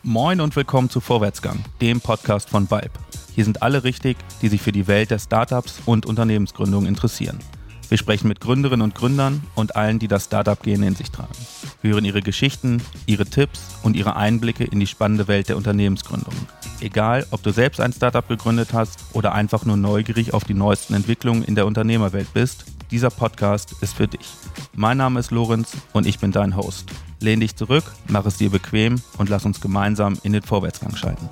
Moin und willkommen zu Vorwärtsgang, dem Podcast von Vibe. Hier sind alle richtig, die sich für die Welt der Startups und Unternehmensgründung interessieren. Wir sprechen mit Gründerinnen und Gründern und allen, die das Startup-Gen in sich tragen. Wir hören ihre Geschichten, ihre Tipps und ihre Einblicke in die spannende Welt der Unternehmensgründung. Egal, ob du selbst ein Startup gegründet hast oder einfach nur neugierig auf die neuesten Entwicklungen in der Unternehmerwelt bist, dieser Podcast ist für dich. Mein Name ist Lorenz und ich bin dein Host. Lehn dich zurück, mach es dir bequem und lass uns gemeinsam in den Vorwärtsgang schalten.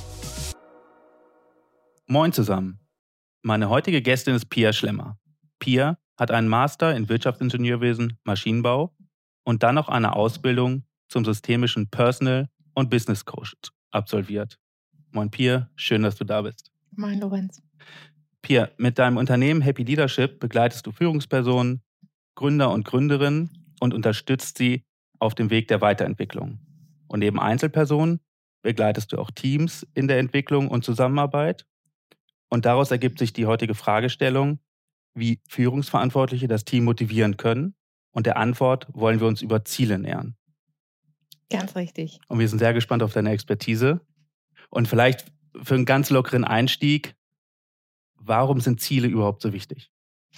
Moin zusammen. Meine heutige Gästin ist Pia Schlemmer. Pia hat einen Master in Wirtschaftsingenieurwesen, Maschinenbau und dann noch eine Ausbildung zum systemischen Personal- und Business Coach absolviert. Moin Pia, schön, dass du da bist. Moin Lorenz. Pia, mit deinem Unternehmen Happy Leadership begleitest du Führungspersonen, Gründer und Gründerinnen und unterstützt sie auf dem Weg der Weiterentwicklung. Und neben Einzelpersonen begleitest du auch Teams in der Entwicklung und Zusammenarbeit. Und daraus ergibt sich die heutige Fragestellung, wie Führungsverantwortliche das Team motivieren können. Und der Antwort wollen wir uns über Ziele nähern. Ganz richtig. Und wir sind sehr gespannt auf deine Expertise. Und vielleicht für einen ganz lockeren Einstieg, warum sind Ziele überhaupt so wichtig?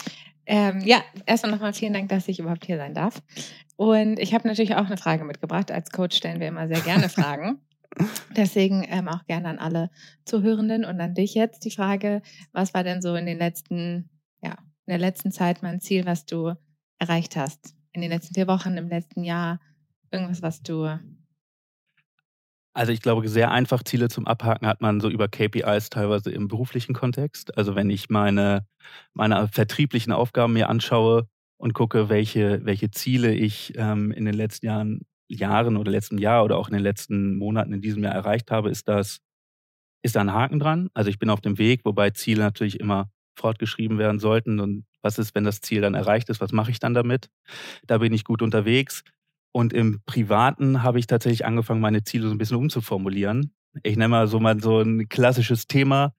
Erstmal nochmal vielen Dank, dass ich überhaupt hier sein darf. Und ich habe natürlich auch eine Frage mitgebracht. Als Coach stellen wir immer sehr gerne Fragen. Deswegen auch gerne an alle Zuhörenden und an dich jetzt die Frage, was war denn so in der letzten Zeit mal ein Ziel, was du erreicht hast? In den letzten 4 Wochen, im letzten Jahr, irgendwas, was du... Also ich glaube, sehr einfach Ziele zum Abhaken hat man so über KPIs teilweise im beruflichen Kontext. Also wenn ich meine vertrieblichen Aufgaben mir anschaue und gucke, welche Ziele ich in den letzten Jahren oder letzten Jahr oder auch in den letzten Monaten in diesem Jahr erreicht habe, ist da ein Haken dran. Also ich bin auf dem Weg, wobei Ziele natürlich immer fortgeschrieben werden sollten. Und was ist, wenn das Ziel dann erreicht ist? Was mache ich dann damit? Da bin ich gut unterwegs. Und im Privaten habe ich tatsächlich angefangen, meine Ziele so ein bisschen umzuformulieren. Ich nenne mal so ein klassisches Thema.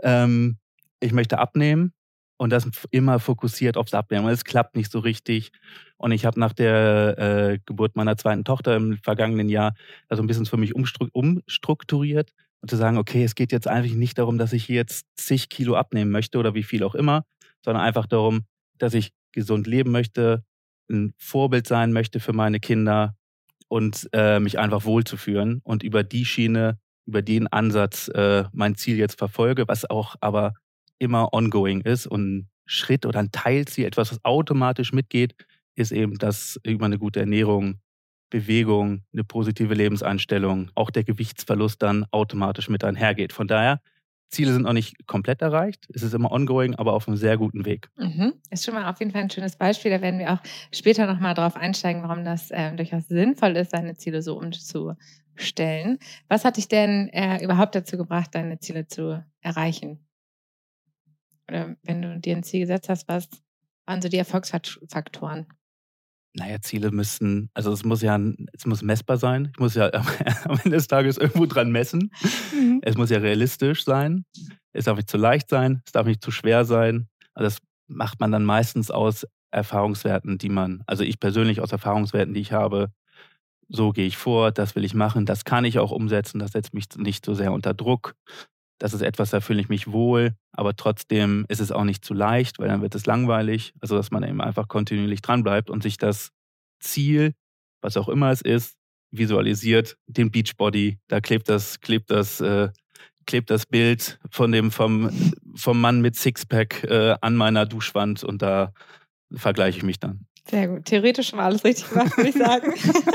Ich möchte abnehmen und das immer fokussiert aufs Abnehmen. Es klappt nicht so richtig. Und ich habe nach der Geburt meiner zweiten Tochter im vergangenen Jahr das so ein bisschen für mich umstrukturiert und zu sagen, okay, es geht jetzt eigentlich nicht darum, dass ich hier jetzt zig Kilo abnehmen möchte oder wie viel auch immer, sondern einfach darum, dass ich gesund leben möchte, ein Vorbild sein möchte für meine Kinder und mich einfach wohlzufühlen und über die Schiene, über den Ansatz mein Ziel jetzt verfolge, was auch aber immer ongoing ist und ein Schritt oder ein Teilziel, etwas, was automatisch mitgeht, ist eben, dass über eine gute Ernährung, Bewegung, eine positive Lebenseinstellung, auch der Gewichtsverlust dann automatisch mit einhergeht. Von daher, Ziele sind noch nicht komplett erreicht. Es ist immer ongoing, aber auf einem sehr guten Weg. Ist schon mal auf jeden Fall ein schönes Beispiel. Da werden wir auch später nochmal drauf einsteigen, warum das durchaus sinnvoll ist, seine Ziele so umzustellen. Was hat dich denn überhaupt dazu gebracht, deine Ziele zu erreichen? Oder wenn du dir ein Ziel gesetzt hast, was waren so die Erfolgsfaktoren? Naja, Ziele müssen, also es muss messbar sein. Ich muss ja am Ende des Tages irgendwo dran messen. Es muss ja realistisch sein. Es darf nicht zu leicht sein. Es darf nicht zu schwer sein. Also das macht man dann meistens aus Erfahrungswerten, also ich persönlich aus Erfahrungswerten, die ich habe. So gehe ich vor, das will ich machen, das kann ich auch umsetzen, das setzt mich nicht so sehr unter Druck. Das ist etwas, da fühle ich mich wohl, aber trotzdem ist es auch nicht zu leicht, weil dann wird es langweilig. Also, dass man eben einfach kontinuierlich dranbleibt und sich das Ziel, was auch immer es ist, visualisiert, den Beachbody. Da klebt das Bild vom Mann mit Sixpack an meiner Duschwand und da vergleiche ich mich dann. Sehr gut. Theoretisch schon mal alles richtig gemacht, würde ich sagen.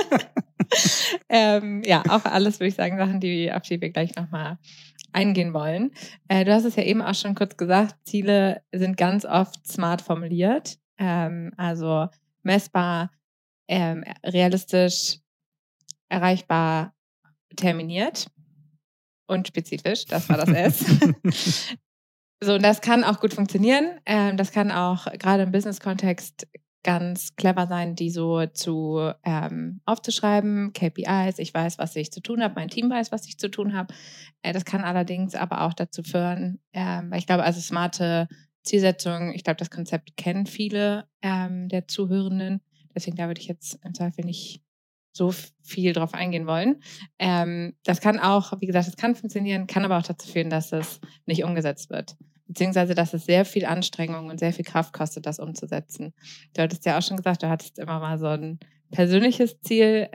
Auch alles, würde ich sagen, Sachen, auf die wir gleich nochmal eingehen wollen. Du hast es ja eben auch schon kurz gesagt, Ziele sind ganz oft smart formuliert, also messbar, realistisch, erreichbar, terminiert und spezifisch, das war das S. So, und das kann auch gut funktionieren. Das kann auch gerade im Business-Kontext ganz clever sein, die so aufzuschreiben, KPIs, ich weiß, was ich zu tun habe, mein Team weiß, was ich zu tun habe. Das kann allerdings aber auch dazu führen, weil ich glaube, also smarte Zielsetzung, ich glaube, das Konzept kennen viele der Zuhörenden. Deswegen da würde ich jetzt im Zweifel nicht so viel drauf eingehen wollen. Das kann auch, wie gesagt, es kann funktionieren, kann aber auch dazu führen, dass es nicht umgesetzt wird. Beziehungsweise, dass es sehr viel Anstrengung und sehr viel Kraft kostet, das umzusetzen. Du hattest ja auch schon gesagt, du hattest immer mal so ein persönliches Ziel,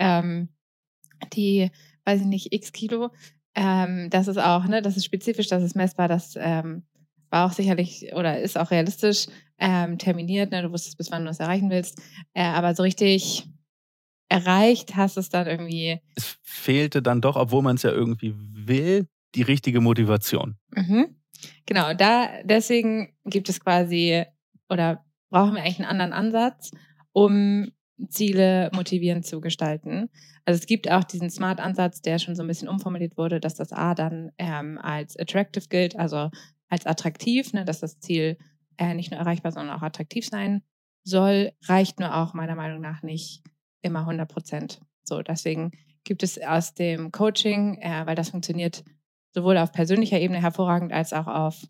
die, weiß ich nicht, x Kilo. Das ist auch, ne, das ist spezifisch, das ist messbar, das war auch sicherlich oder ist auch realistisch terminiert, ne, du wusstest, bis wann du es erreichen willst. Aber so richtig erreicht hast du es dann irgendwie. Es fehlte dann doch, obwohl man es ja irgendwie will, die richtige Motivation. Mhm. Genau, deswegen gibt es quasi oder brauchen wir eigentlich einen anderen Ansatz, um Ziele motivierend zu gestalten. Also es gibt auch diesen Smart-Ansatz, der schon so ein bisschen umformuliert wurde, dass das A dann als attractive gilt, also als attraktiv, ne, dass das Ziel nicht nur erreichbar, sondern auch attraktiv sein soll, reicht nur auch meiner Meinung nach nicht immer 100%. So, deswegen gibt es aus dem Coaching, weil das funktioniert sowohl auf persönlicher Ebene hervorragend als auch auf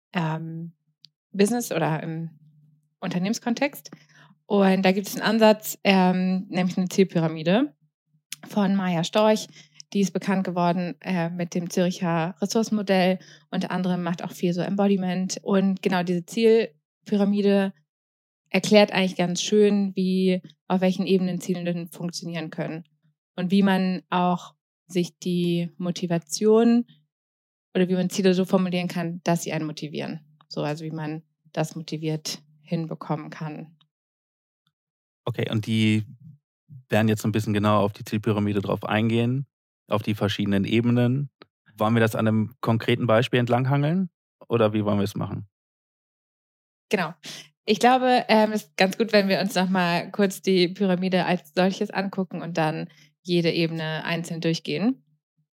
Business- oder im Unternehmenskontext. Und da gibt es einen Ansatz, nämlich eine Zielpyramide von Maja Storch. Die ist bekannt geworden mit dem Züricher Ressourcenmodell. Unter anderem macht auch viel so Embodiment. Und genau diese Zielpyramide erklärt eigentlich ganz schön, auf welchen Ebenen Ziele denn funktionieren können. Und wie man auch sich die Motivation oder wie man Ziele so formulieren kann, dass sie einen motivieren. So, also wie man das motiviert hinbekommen kann. Okay, und die werden jetzt so ein bisschen genauer auf die Zielpyramide drauf eingehen, auf die verschiedenen Ebenen. Wollen wir das an einem konkreten Beispiel entlanghangeln oder wie wollen wir es machen? Genau. Ich glaube, es ist ganz gut, wenn wir uns nochmal kurz die Pyramide als solches angucken und dann jede Ebene einzeln durchgehen.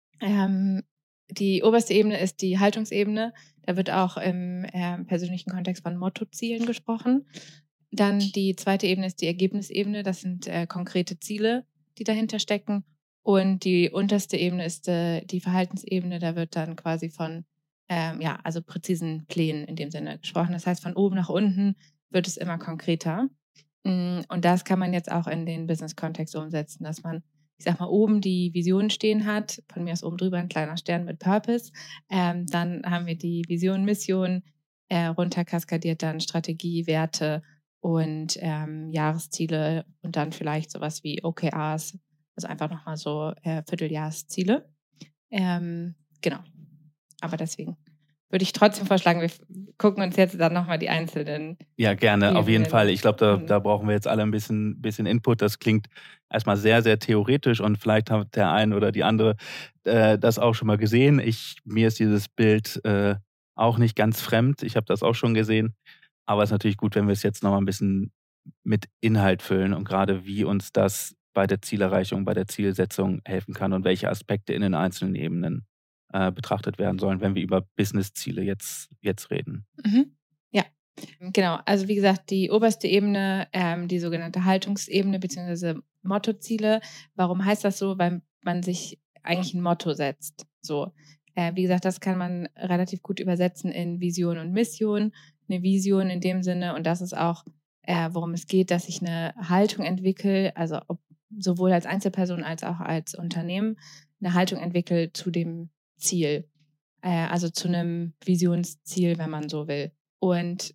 Die oberste Ebene ist die Haltungsebene. Da wird auch im persönlichen Kontext von Mottozielen gesprochen. Dann die zweite Ebene ist die Ergebnisebene. Das sind konkrete Ziele, die dahinter stecken. Und die unterste Ebene ist die Verhaltensebene. Da wird dann quasi von also präzisen Plänen in dem Sinne gesprochen. Das heißt, von oben nach unten wird es immer konkreter. Und das kann man jetzt auch in den Business-Kontext umsetzen, dass man, ich sag mal, oben die Vision stehen hat, von mir aus oben drüber ein kleiner Stern mit Purpose. Dann haben wir die Vision, Mission, runter kaskadiert dann Strategie, Werte und Jahresziele und dann vielleicht sowas wie OKRs, also einfach nochmal so Vierteljahresziele. Genau. Aber deswegen würde ich trotzdem vorschlagen, wir gucken uns jetzt dann nochmal die einzelnen Ja, gerne, auf jeden Ebenen Fall. Ich glaube, da an. brauchen wir jetzt alle ein bisschen Input. Das klingt erstmal sehr, sehr theoretisch und vielleicht hat der eine oder die andere das auch schon mal gesehen. Mir ist dieses Bild auch nicht ganz fremd. Ich habe das auch schon gesehen. Aber es ist natürlich gut, wenn wir es jetzt noch mal ein bisschen mit Inhalt füllen und gerade wie uns das bei der Zielerreichung, bei der Zielsetzung helfen kann und welche Aspekte in den einzelnen Ebenen betrachtet werden sollen, wenn wir über Business-Ziele jetzt reden. Mhm. Ja, genau. Also wie gesagt, die oberste Ebene, die sogenannte Haltungsebene bzw. Mottoziele. Warum heißt das so? Weil man sich eigentlich ein Motto setzt. So, wie gesagt, das kann man relativ gut übersetzen in Vision und Mission. Eine Vision in dem Sinne, und das ist auch, worum es geht, dass ich eine Haltung entwickle, also sowohl als Einzelperson als auch als Unternehmen, eine Haltung entwickle zu dem Ziel. Also zu einem Visionsziel, wenn man so will. Und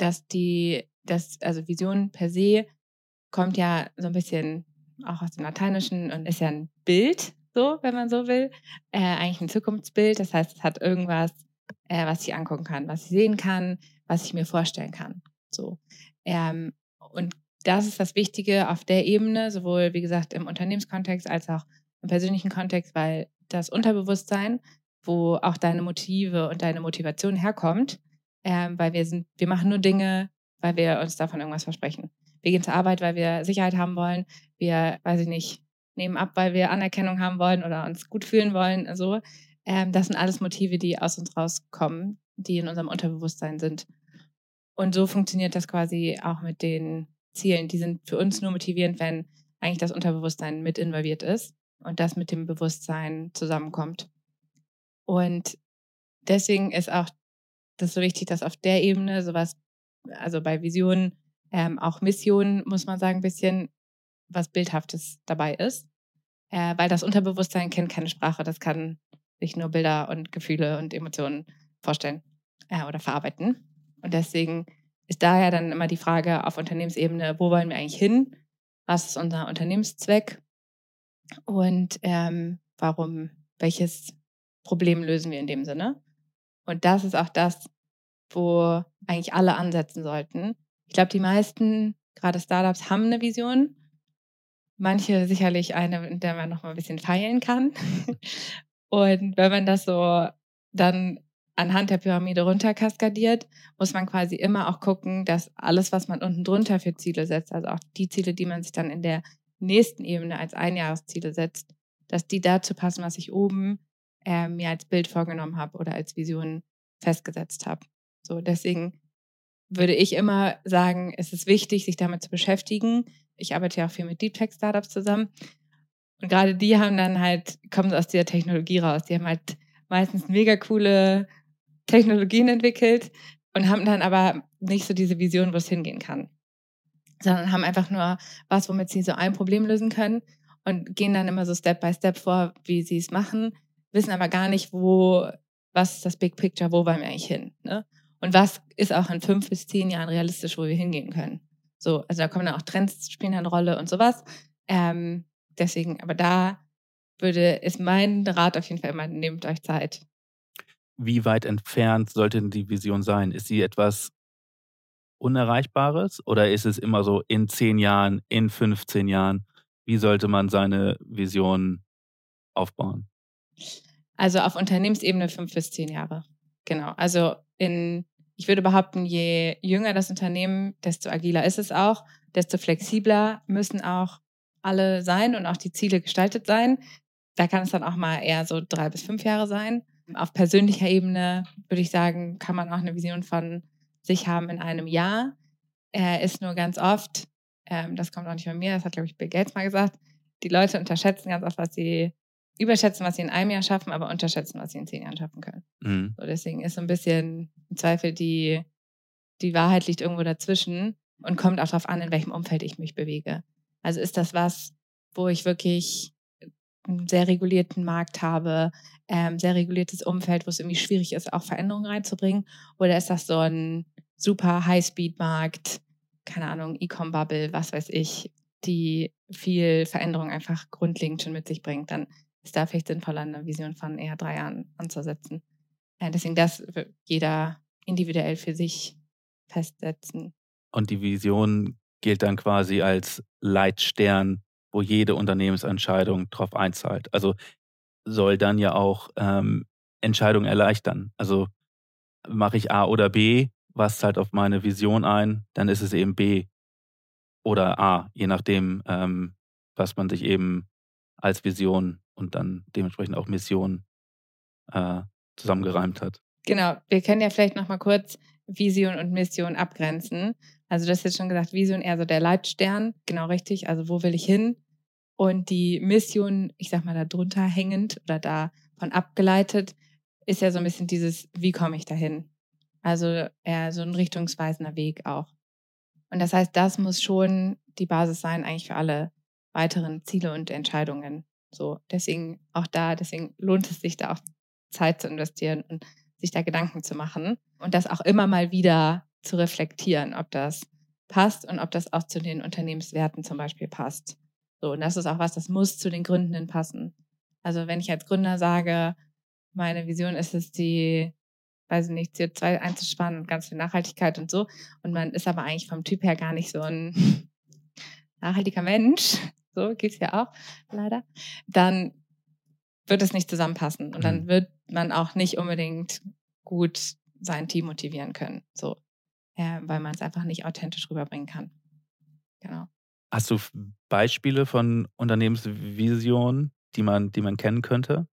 also Vision per se kommt ja so ein bisschen auch aus dem Lateinischen und ist ja ein Bild, so, wenn man so will. Eigentlich ein Zukunftsbild. Das heißt, es hat irgendwas, was ich angucken kann, was ich sehen kann, was ich mir vorstellen kann. So. Und das ist das Wichtige auf der Ebene, sowohl, wie gesagt, im Unternehmenskontext als auch im persönlichen Kontext, weil das Unterbewusstsein, wo auch deine Motive und deine Motivation herkommt, weil wir machen nur Dinge, weil wir uns davon irgendwas versprechen. Wir gehen zur Arbeit, weil wir Sicherheit haben wollen. Wir, weiß ich nicht, nehmen ab, weil wir Anerkennung haben wollen oder uns gut fühlen wollen. Also, das sind alles Motive, die aus uns rauskommen, die in unserem Unterbewusstsein sind. Und so funktioniert das quasi auch mit den Zielen. Die sind für uns nur motivierend, wenn eigentlich das Unterbewusstsein mit involviert ist und das mit dem Bewusstsein zusammenkommt. Und deswegen ist auch das so wichtig, dass auf der Ebene sowas, also bei Visionen, auch Missionen, muss man sagen, ein bisschen was Bildhaftes dabei ist. weil das Unterbewusstsein kennt keine Sprache, das kann sich nur Bilder und Gefühle und Emotionen vorstellen oder verarbeiten. Und deswegen ist daher dann immer die Frage auf Unternehmensebene, wo wollen wir eigentlich hin? Was ist unser Unternehmenszweck? Und welches Problem lösen wir in dem Sinne? Und das ist auch das, wo eigentlich alle ansetzen sollten. Ich glaube, die meisten, gerade Startups, haben eine Vision. Manche sicherlich eine, in der man noch mal ein bisschen feilen kann. Und wenn man das so dann anhand der Pyramide runterkaskadiert, muss man quasi immer auch gucken, dass alles, was man unten drunter für Ziele setzt, also auch die Ziele, die man sich dann in der nächsten Ebene als Einjahresziele setzt, dass die dazu passen, was ich oben mir als Bild vorgenommen habe oder als Vision festgesetzt habe. So, deswegen würde ich immer sagen, es ist wichtig, sich damit zu beschäftigen. Ich arbeite ja auch viel mit Deep Tech Startups zusammen. Und gerade die haben dann halt, kommen aus dieser Technologie raus. Die haben halt meistens mega coole Technologien entwickelt und haben dann aber nicht so diese Vision, wo es hingehen kann. Sondern haben einfach nur was, womit sie so ein Problem lösen können und gehen dann immer so Step by Step vor, wie sie es machen, wissen aber gar nicht, was ist das Big Picture, wo wollen wir eigentlich hin, ne? Und was ist auch in 5 bis 10 Jahren realistisch, wo wir hingehen können. So, also da kommen dann auch Trends, spielen eine Rolle und sowas. Deswegen, aber da ist mein Rat auf jeden Fall immer, nehmt euch Zeit. Wie weit entfernt sollte denn die Vision sein? Ist sie etwas Unerreichbares oder ist es immer so in 10 Jahren, in 15 Jahren? Wie sollte man seine Vision aufbauen? Also auf Unternehmensebene 5 bis 10 Jahre. Genau. Also ich würde behaupten, je jünger das Unternehmen, desto agiler ist es auch, desto flexibler müssen auch alle sein und auch die Ziele gestaltet sein. Da kann es dann auch mal eher so 3 bis 5 Jahre sein. Auf persönlicher Ebene würde ich sagen, kann man auch eine Vision von sich haben in einem Jahr. Ist nur ganz oft, das kommt auch nicht von mir, das hat, glaube ich, Bill Gates mal gesagt, die Leute überschätzen, was sie in einem Jahr schaffen, aber unterschätzen, was sie in 10 Jahren schaffen können. Mhm. So, deswegen ist so ein bisschen im Zweifel die Wahrheit liegt irgendwo dazwischen und kommt auch darauf an, in welchem Umfeld ich mich bewege. Also ist das was, wo ich wirklich einen sehr regulierten Markt habe, sehr reguliertes Umfeld, wo es irgendwie schwierig ist, auch Veränderungen reinzubringen? Oder ist das so ein super High-Speed-Markt, keine Ahnung, E-Com-Bubble, was weiß ich, die viel Veränderung einfach grundlegend schon mit sich bringt? Dann ist da vielleicht sinnvoller, eine Vision von eher 3 Jahren anzusetzen. Deswegen das wird jeder individuell für sich festsetzen. Und die Vision gilt dann quasi als Leitstern, wo jede Unternehmensentscheidung drauf einzahlt. Also soll dann ja auch Entscheidungen erleichtern. Also mache ich A oder B, was zahlt auf meine Vision ein, dann ist es eben B oder A, je nachdem, was man sich eben als Vision und dann dementsprechend auch Mission äh, zusammengereimt hat. Genau, wir können ja vielleicht noch mal kurz Vision und Mission abgrenzen. Also du hast jetzt schon gesagt, Vision eher so der Leitstern, genau richtig, also wo will ich hin? Und die Mission, ich sag mal, da drunter hängend oder davon abgeleitet, ist ja so ein bisschen dieses, wie komme ich dahin? Also eher so ein richtungsweisender Weg auch. Und das heißt, das muss schon die Basis sein eigentlich für alle weiteren Ziele und Entscheidungen. So, deswegen lohnt es sich da auch Zeit zu investieren und sich da Gedanken zu machen und das auch immer mal wieder zu reflektieren, ob das passt und ob das auch zu den Unternehmenswerten zum Beispiel passt. So, und das ist auch was, das muss zu den Gründenden passen. Also wenn ich als Gründer sage, meine Vision ist es, weiß ich nicht, CO2 einzusparen und ganz viel Nachhaltigkeit und so, und man ist aber eigentlich vom Typ her gar nicht so ein nachhaltiger Mensch, so geht's ja auch leider, dann wird es nicht zusammenpassen und dann wird man auch nicht unbedingt gut sein Team motivieren können, so, weil man es einfach nicht authentisch rüberbringen kann. Genau. Hast du Beispiele von Unternehmensvisionen, die man kennen könnte?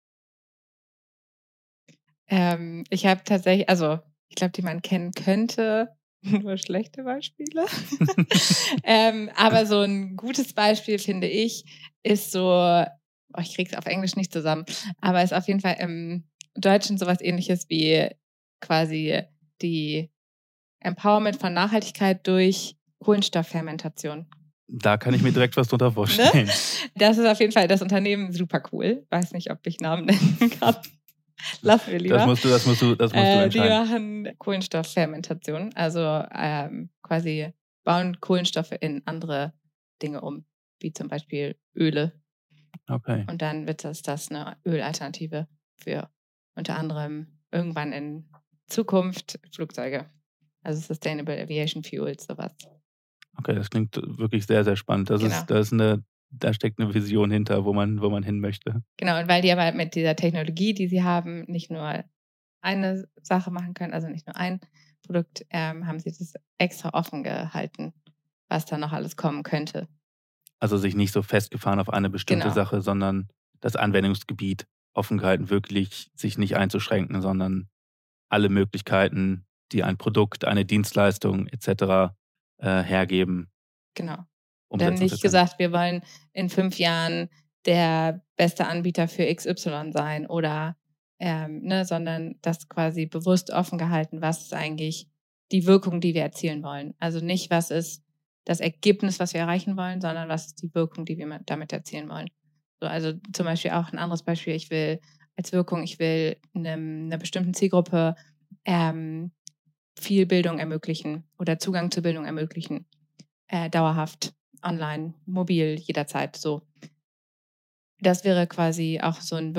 Ich habe tatsächlich, also ich glaube, die man kennen könnte, nur schlechte Beispiele. Aber so ein gutes Beispiel, finde ich, ist so, ich kriege es auf Englisch nicht zusammen, aber ist auf jeden Fall im Deutschen sowas Ähnliches wie quasi die Empowerment von Nachhaltigkeit durch Kohlenstofffermentation. Da kann ich mir direkt was drunter vorstellen. Ne? Das ist auf jeden Fall das Unternehmen super cool. Weiß nicht, ob ich Namen nennen kann. Lassen wir lieber. Das musst du entscheiden. Die machen Kohlenstofffermentation, also quasi bauen Kohlenstoffe in andere Dinge um, wie zum Beispiel Öle. Okay. Und dann wird das eine Ölalternative für unter anderem irgendwann in Zukunft Flugzeuge. Also Sustainable Aviation Fuels, sowas. Okay, das klingt wirklich sehr, sehr spannend. Da steckt eine Vision hinter, wo man hin möchte. Genau, und weil die aber mit dieser Technologie, die sie haben, nicht nur eine Sache machen können, also nicht nur ein Produkt, haben sie das extra offen gehalten, was da noch alles kommen könnte. Also sich nicht so festgefahren auf eine bestimmte Genau. Sache, sondern das Anwendungsgebiet offen gehalten, wirklich sich nicht einzuschränken, sondern alle Möglichkeiten, die ein Produkt, eine Dienstleistung etc. Hergeben. Genau. umsetzen Dann zu nicht können. gesagt, wir wollen in 5 Jahren der beste Anbieter für XY sein oder sondern das quasi bewusst offen gehalten, was ist eigentlich die Wirkung, die wir erzielen wollen. Also nicht, was ist das Ergebnis, was wir erreichen wollen, sondern was ist die Wirkung, die wir damit erzielen wollen. So, also zum Beispiel auch ein anderes Beispiel, ich will einer bestimmten Zielgruppe viel Bildung ermöglichen oder Zugang zur Bildung ermöglichen, dauerhaft, online, mobil, jederzeit so. Das wäre quasi auch so eine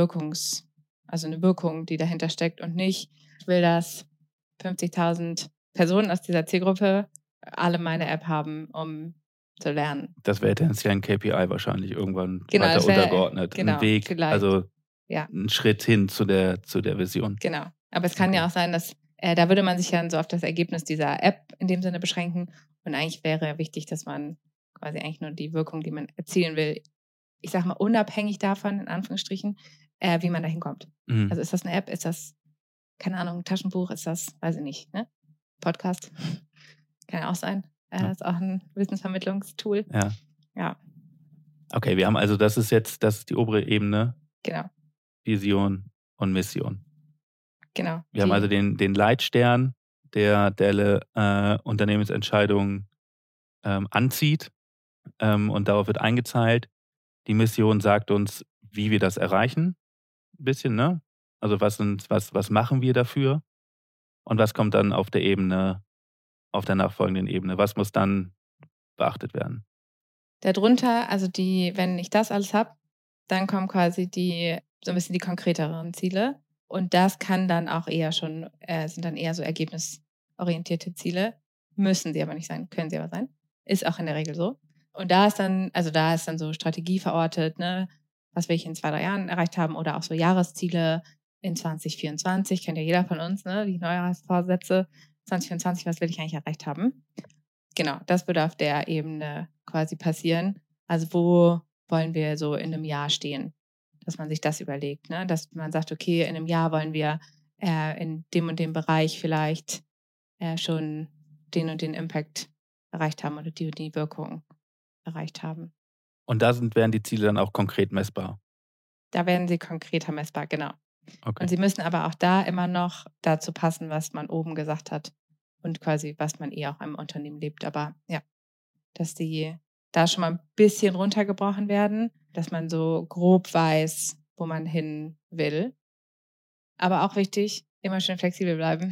Wirkung, die dahinter steckt und nicht, ich will, dass 50.000 Personen aus dieser Zielgruppe alle meine App haben, um zu lernen. Das wäre tendenziell ein KPI wahrscheinlich irgendwann Genau, weiter das wäre- untergeordnet. genau, Ein Weg, vielleicht. also Ja. ein Schritt hin zu der Vision. Genau. Aber es kann Okay. ja auch sein, dass da würde man sich dann so auf das Ergebnis dieser App in dem Sinne beschränken. Und eigentlich wäre wichtig, dass man quasi eigentlich nur die Wirkung, die man erzielen will, ich sag mal, unabhängig davon, in Anführungsstrichen, wie man da hinkommt. Mhm. Also ist das eine App, ist das, keine Ahnung, ein Taschenbuch, ist das, weiß ich nicht, ne? Podcast. Kann ja auch sein. Ja. Ist auch ein Wissensvermittlungstool. Ja. Ja, Okay, wir haben also, das ist die obere Ebene, genau. Vision und Mission. Genau. Wir haben also den Leitstern, der alle Unternehmensentscheidungen anzieht und darauf wird eingezahlt. Die Mission sagt uns, wie wir das erreichen, ein bisschen, ne? Also was machen wir dafür und was kommt dann auf der nachfolgenden Ebene? Was muss dann beachtet werden? Darunter, also wenn ich das alles habe, dann kommen quasi so ein bisschen die konkreteren Ziele. Und das kann dann auch sind dann eher so ergebnisorientierte Ziele. Müssen sie aber nicht sein, können sie aber sein. Ist auch in der Regel so. Und da ist dann so Strategie verortet, ne? Was will ich in 2, 3 Jahren erreicht haben oder auch so Jahresziele in 2024, kennt ja jeder von uns, ne? Die Neujahrsvorsätze 2024, was will ich eigentlich erreicht haben? Genau, das würde auf der Ebene quasi passieren. Also wo wollen wir so in einem Jahr stehen? Dass man sich das überlegt, ne? Dass man sagt, okay, in einem Jahr wollen wir in dem und dem Bereich vielleicht schon den und den Impact erreicht haben oder die und die Wirkung erreicht haben. Und da werden die Ziele dann auch konkret messbar. Da werden sie konkreter messbar, genau. Okay. Und sie müssen aber auch da immer noch dazu passen, was man oben gesagt hat und quasi, was man auch im Unternehmen lebt. Aber ja, dass die da schon mal ein bisschen runtergebrochen werden, dass man so grob weiß, wo man hin will. Aber auch wichtig, immer schön flexibel bleiben.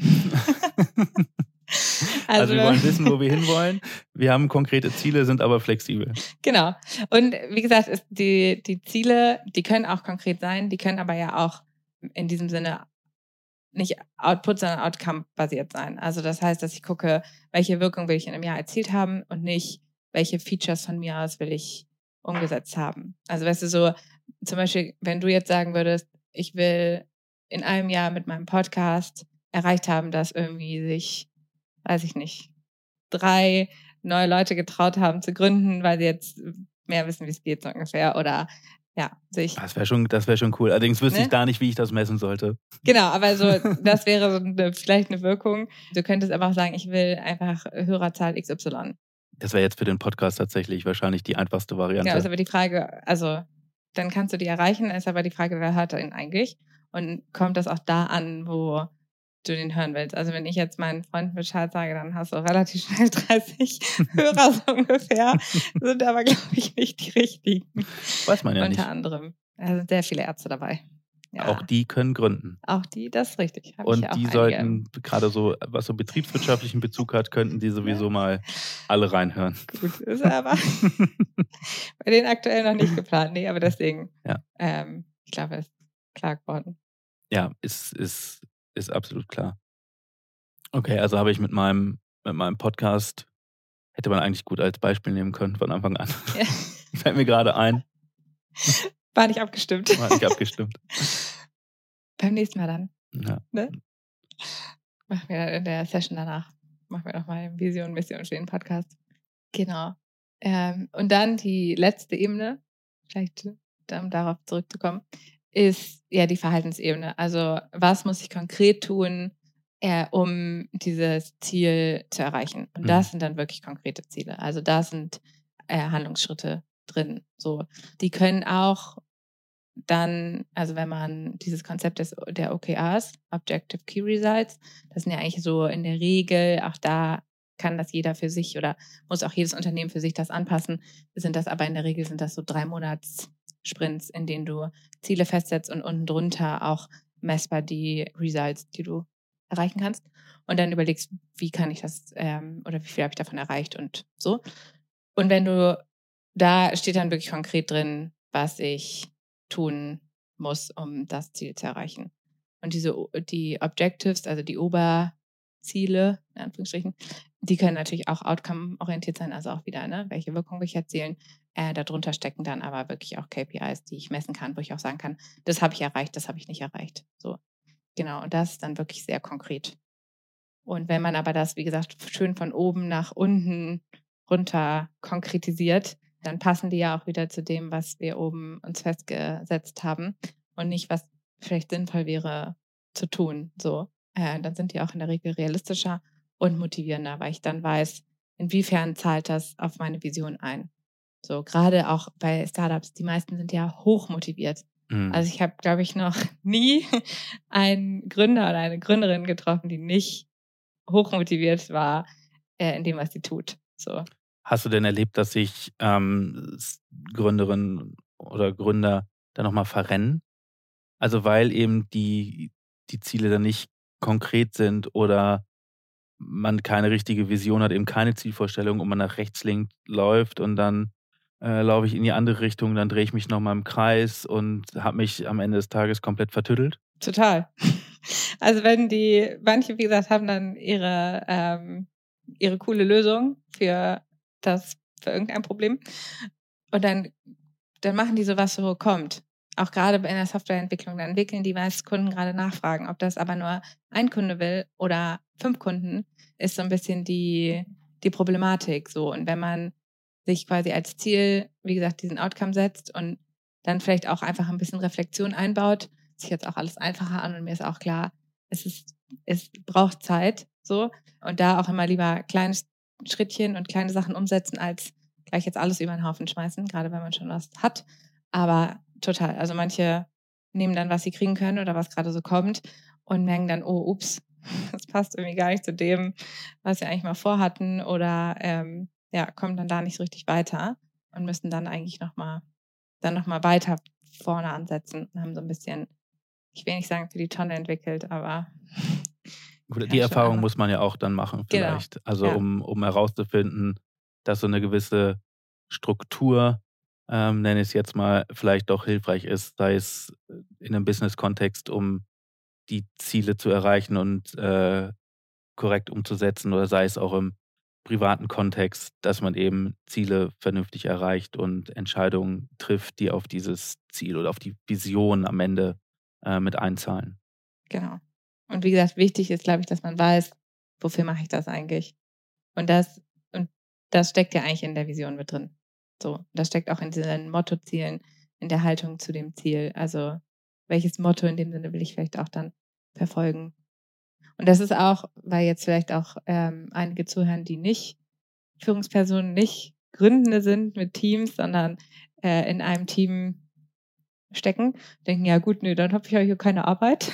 Also wir wollen wissen, wo wir hinwollen. Wir haben konkrete Ziele, sind aber flexibel. Genau. Und wie gesagt, die Ziele, die können auch konkret sein, die können aber ja auch in diesem Sinne nicht Output, sondern Outcome-basiert sein. Also das heißt, dass ich gucke, welche Wirkung will ich in einem Jahr erzielt haben und nicht, welche Features von mir aus will ich umgesetzt haben. Also weißt du, so zum Beispiel, wenn du jetzt sagen würdest, ich will in einem Jahr mit meinem Podcast erreicht haben, dass irgendwie sich, weiß ich nicht, 3 neue Leute getraut haben zu gründen, weil sie jetzt mehr wissen, wie es geht, so ungefähr. Oder ja, sich. Das wäre schon cool. Allerdings wüsste ich da nicht, wie ich das messen sollte. Genau, aber so, das wäre so vielleicht eine Wirkung. Du könntest einfach sagen, ich will einfach Hörerzahl XY. Das wäre jetzt für den Podcast tatsächlich wahrscheinlich die einfachste Variante. Ja, ist aber die Frage, also dann kannst du die erreichen, ist aber die Frage, wer hört ihn eigentlich? Und kommt das auch da an, wo du den hören willst. Also wenn ich jetzt meinen Freunden Bescheid sage, dann hast du auch relativ schnell 30 Hörer so ungefähr. Sind aber, glaube ich, nicht die richtigen. Weiß man ja Unter nicht. anderem. Da sind sehr viele Ärzte dabei. Ja. Auch die können gründen. Auch die, das ist richtig. Habe ich Und ja auch die einige. sollten, gerade so, was so betriebswirtschaftlichen Bezug hat, könnten die sowieso mal alle reinhören. Gut, ist aber bei denen aktuell noch nicht geplant. Nee, aber deswegen, Ja. Ich glaube, es ist klar geworden. Ja, ist absolut klar. Okay, also habe ich mit meinem Podcast, hätte man eigentlich gut als Beispiel nehmen können von Anfang an. Ja. Fällt mir gerade ein. War nicht abgestimmt. War nicht abgestimmt. Beim nächsten Mal dann. Ja. Ne? Machen wir in der Session danach. Machen wir nochmal einen Vision, Mission, Stehen Podcast. Genau. Und dann die letzte Ebene, vielleicht um darauf zurückzukommen, ist ja die Verhaltensebene. Also was muss ich konkret tun, um dieses Ziel zu erreichen? Und das sind dann wirklich konkrete Ziele. Also da sind Handlungsschritte drin. So, die können auch dann, also wenn man dieses Konzept der OKRs, Objective Key Results, das sind ja eigentlich so in der Regel, auch da kann das jeder für sich oder muss auch jedes Unternehmen für sich das anpassen, sind das aber in der Regel sind das so 3-Monats-Sprints, in denen du Ziele festsetzt und unten drunter auch messbar die Results, die du erreichen kannst und dann überlegst, wie kann ich das oder wie viel habe ich davon erreicht und so. Und wenn du, da steht dann wirklich konkret drin, was ich tun muss, um das Ziel zu erreichen. Und die Objectives, also die Oberziele, in Anführungsstrichen, die können natürlich auch outcome-orientiert sein, also auch wieder, ne, welche Wirkung will ich erzielen. Darunter stecken dann aber wirklich auch KPIs, die ich messen kann, wo ich auch sagen kann, das habe ich erreicht, das habe ich nicht erreicht. So, genau, und das ist dann wirklich sehr konkret. Und wenn man aber das, wie gesagt, schön von oben nach unten runter konkretisiert, dann passen die ja auch wieder zu dem, was wir oben uns festgesetzt haben und nicht, was vielleicht sinnvoll wäre zu tun. So, dann sind die auch in der Regel realistischer und motivierender, weil ich dann weiß, inwiefern zahlt das auf meine Vision ein. So, gerade auch bei Startups, die meisten sind ja hoch motiviert. Also ich habe, glaube ich, noch nie einen Gründer oder eine Gründerin getroffen, die nicht hochmotiviert war in dem, was sie tut. So. Hast du denn erlebt, dass sich Gründerinnen oder Gründer da nochmal verrennen? Also weil eben die Ziele dann nicht konkret sind oder man keine richtige Vision hat, eben keine Zielvorstellung und man nach rechts, links läuft und dann laufe ich in die andere Richtung, dann drehe ich mich nochmal im Kreis und habe mich am Ende des Tages komplett vertüttelt? Total. Also wenn manche, wie gesagt, haben dann ihre coole Lösung für irgendein Problem und dann machen die sowas so kommt. Auch gerade in der Softwareentwicklung, dann entwickeln die meisten Kunden gerade Nachfragen. Ob das aber nur ein Kunde will oder 5 Kunden, ist so ein bisschen die Problematik. So. Und wenn man sich quasi als Ziel, wie gesagt, diesen Outcome setzt und dann vielleicht auch einfach ein bisschen Reflexion einbaut, sich jetzt auch alles einfacher an und mir ist auch klar, es braucht Zeit. So. Und da auch immer lieber kleine Schrittchen und kleine Sachen umsetzen, als gleich jetzt alles über den Haufen schmeißen, gerade wenn man schon was hat. Aber total. Also manche nehmen dann, was sie kriegen können oder was gerade so kommt und merken dann, oh, ups, das passt irgendwie gar nicht zu dem, was sie eigentlich mal vorhatten oder kommen dann da nicht so richtig weiter und müssen dann eigentlich noch mal weiter vorne ansetzen und haben so ein bisschen, ich will nicht sagen für die Tonne entwickelt, aber Oder die Erfahrung muss man ja auch dann machen vielleicht. Genau. Also Ja. um herauszufinden, dass so eine gewisse Struktur, nenne ich es jetzt mal, vielleicht doch hilfreich ist, sei es in einem Business-Kontext, um die Ziele zu erreichen und korrekt umzusetzen, oder sei es auch im privaten Kontext, dass man eben Ziele vernünftig erreicht und Entscheidungen trifft, die auf dieses Ziel oder auf die Vision am Ende mit einzahlen. Genau. Und wie gesagt, wichtig ist, glaube ich, dass man weiß, wofür mache ich das eigentlich? Und das steckt ja eigentlich in der Vision mit drin. So, das steckt auch in diesen Mottozielen, in der Haltung zu dem Ziel. Also, welches Motto in dem Sinne will ich vielleicht auch dann verfolgen? Und das ist auch, weil jetzt vielleicht auch einige zuhören, die nicht Führungspersonen, nicht Gründende sind mit Teams, sondern in einem Team stecken, denken, ja gut, nee, dann habe ich ja hier keine Arbeit.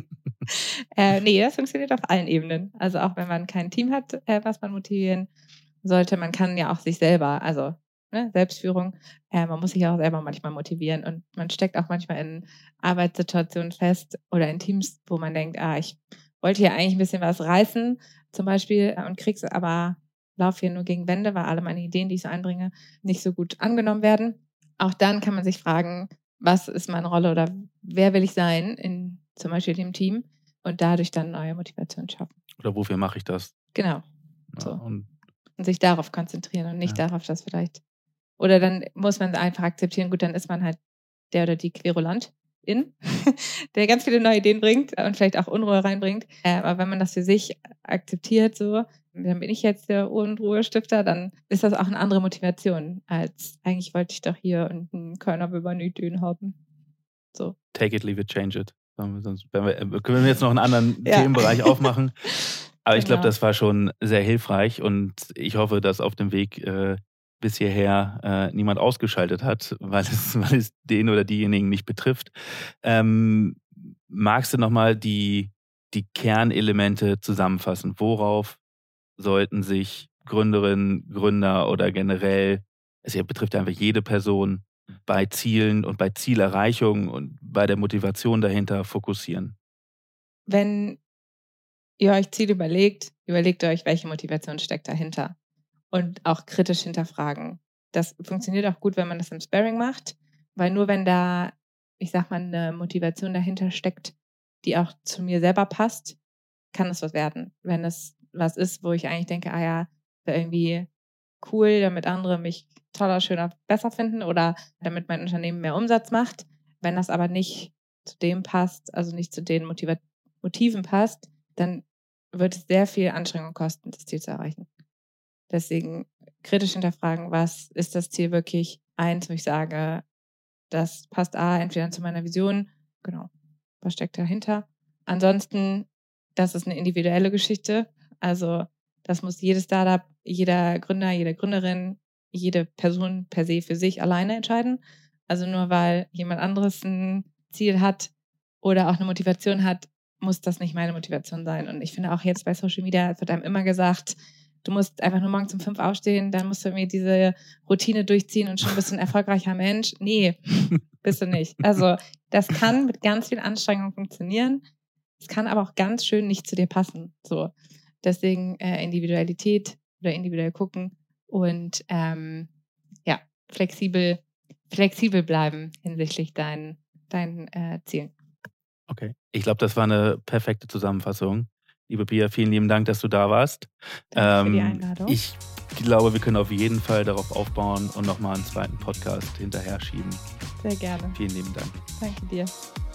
Nee, das funktioniert auf allen Ebenen. Also auch wenn man kein Team hat, was man motivieren sollte, man kann ja auch sich selber, also Selbstführung, man muss sich auch selber manchmal motivieren und man steckt auch manchmal in Arbeitssituationen fest oder in Teams, wo man denkt, ich wollte hier eigentlich ein bisschen was reißen, zum Beispiel, und krieg's aber, laufe hier nur gegen Wände, weil alle meine Ideen, die ich so einbringe, nicht so gut angenommen werden. Auch dann kann man sich fragen, was ist meine Rolle oder wer will ich sein in zum Beispiel dem Team und dadurch dann neue Motivation schaffen. Oder wofür mache ich das? Genau. Ja, So. und sich darauf konzentrieren und nicht darauf, dass vielleicht, oder dann muss man einfach akzeptieren, gut, dann ist man halt der oder die Querulantin, der ganz viele neue Ideen bringt und vielleicht auch Unruhe reinbringt. Aber wenn man das für sich akzeptiert, so, dann bin ich jetzt der Unruhestifter, dann ist das auch eine andere Motivation, als eigentlich wollte ich doch hier und keiner will meine Ideen haben. So. Take it, leave it, change it. Sonst können wir jetzt noch einen anderen Themenbereich aufmachen. Aber ich glaube, das war schon sehr hilfreich und ich hoffe, dass auf dem Weg bis hierher niemand ausgeschaltet hat, weil es den oder diejenigen nicht betrifft. Magst du nochmal die Kernelemente zusammenfassen? Worauf sollten sich Gründerinnen, Gründer oder generell, es betrifft einfach jede Person, bei Zielen und bei Zielerreichung und bei der Motivation dahinter fokussieren? Wenn ihr euch Ziele überlegt euch, welche Motivation steckt dahinter. Und auch kritisch hinterfragen. Das funktioniert auch gut, wenn man das im Sparring macht, weil nur wenn da, ich sag mal, eine Motivation dahinter steckt, die auch zu mir selber passt, kann es was werden. Wenn es was ist, wo ich eigentlich denke, wäre irgendwie cool, damit andere mich toller, schöner, besser finden oder damit mein Unternehmen mehr Umsatz macht. Wenn das aber nicht zu dem passt, also nicht zu den Motiven passt, dann wird es sehr viel Anstrengung kosten, das Ziel zu erreichen. Deswegen kritisch hinterfragen, was ist das Ziel wirklich? Eins, wo ich sage, das passt entweder zu meiner Vision, genau, was steckt dahinter? Ansonsten, das ist eine individuelle Geschichte. Also das muss jedes Startup, jeder Gründer, jede Gründerin, jede Person per se für sich alleine entscheiden. Also nur weil jemand anderes ein Ziel hat oder auch eine Motivation hat, muss das nicht meine Motivation sein. Und ich finde auch jetzt bei Social Media wird einem immer gesagt, du musst einfach nur morgens um 5 aufstehen, dann musst du irgendwie diese Routine durchziehen und schon bist du ein erfolgreicher Mensch. Nee, bist du nicht. Also das kann mit ganz viel Anstrengung funktionieren. Es kann aber auch ganz schön nicht zu dir passen. So. Deswegen Individualität oder individuell gucken und flexibel bleiben hinsichtlich deinen Zielen. Okay. Ich glaube, das war eine perfekte Zusammenfassung. Liebe Pia, vielen lieben Dank, dass du da warst. Danke für die Einladung. Ich glaube, wir können auf jeden Fall darauf aufbauen und nochmal einen zweiten Podcast hinterher schieben. Sehr gerne. Vielen lieben Dank. Danke dir.